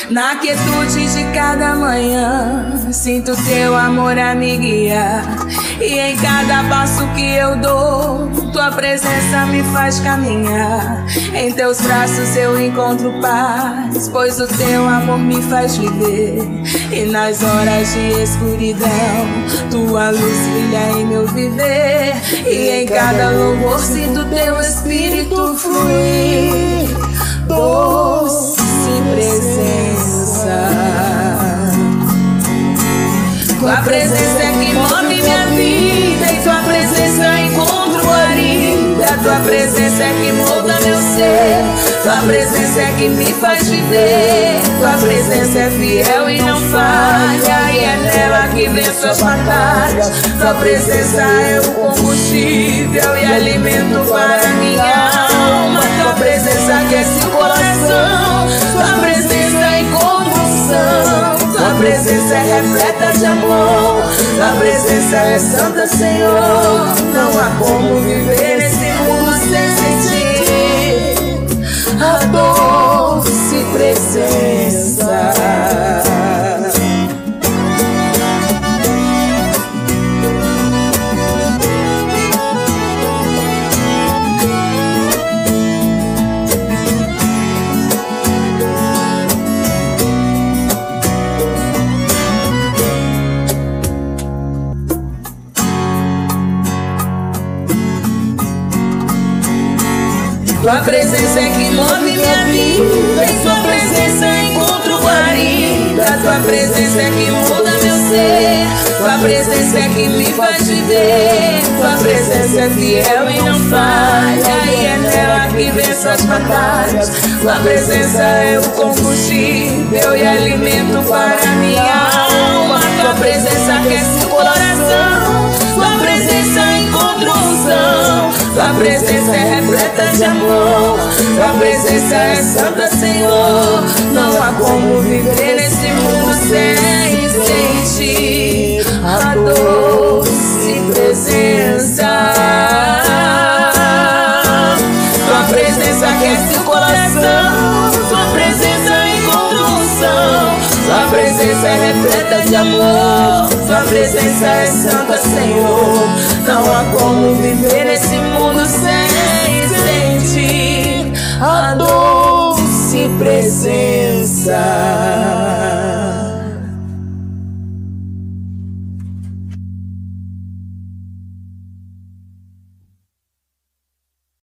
Na quietude de cada manhã, sinto teu amor a me guiar. E em cada passo que eu dou, tua presença me faz caminhar. Em teus braços eu encontro paz, pois o teu amor me faz viver. E nas horas de escuridão, tua luz brilha em meu viver. E em cada louvor sinto teu espírito fluir. Doce presença, tua presença é que move minha vida, e tua presença encontro guarida. Tua presença é que molda meu ser, tua presença é que me faz viver. Tua presença é fiel e não falha, e é nela que venço as batalhas. Tua presença é o combustível e alimento para minha alma. Tua presença aquece o coração, tua presença encontra unção. Tua presença é repleta de amor, tua presença é santa, Senhor. Não há como viver nesse mundo sem sentir a doce presença. Tua presença é que move minha vida, em tua presença encontro guarida. Tua presença é que muda meu ser, tua presença é que me faz viver. Tua presença é fiel e não falha, e é nela que venço as batalhas. Tua presença é o combustível e alimento para minha alma. Tua presença aquece o coração, tua presença encontra unção. Tua presença é repleta de amor, tua presença é santa, Senhor. Não há como viver nesse mundo sem sentir a doce presença. Tua presença aquece o coração, tua presença encontra unção. Tua presença é repleta de amor, tua presença é santa, Senhor. Não há como viver nesse mundo sem sentir a dor.